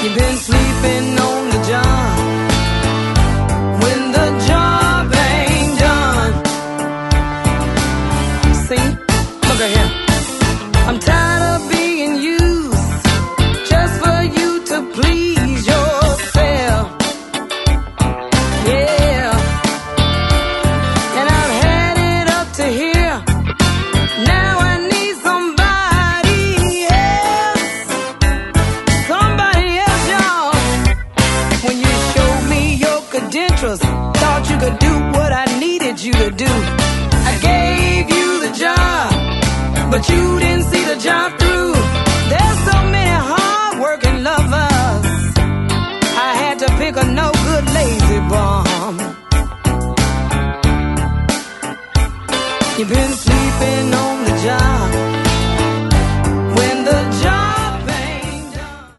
You've been sleeping on the job when the job ain't done. See, look at here. I'm tired of being used just for you to please yourself. Yeah, and I've had it up to here. Now I need somebody else. Somebody else, y'all. When you showed me your credentials, thought you could do what I needed you to do. I gave you the job, but you didn't see the job through. There's so many hard-working lovers. I had to pick a no-good lazy bum. You've been sleeping on the job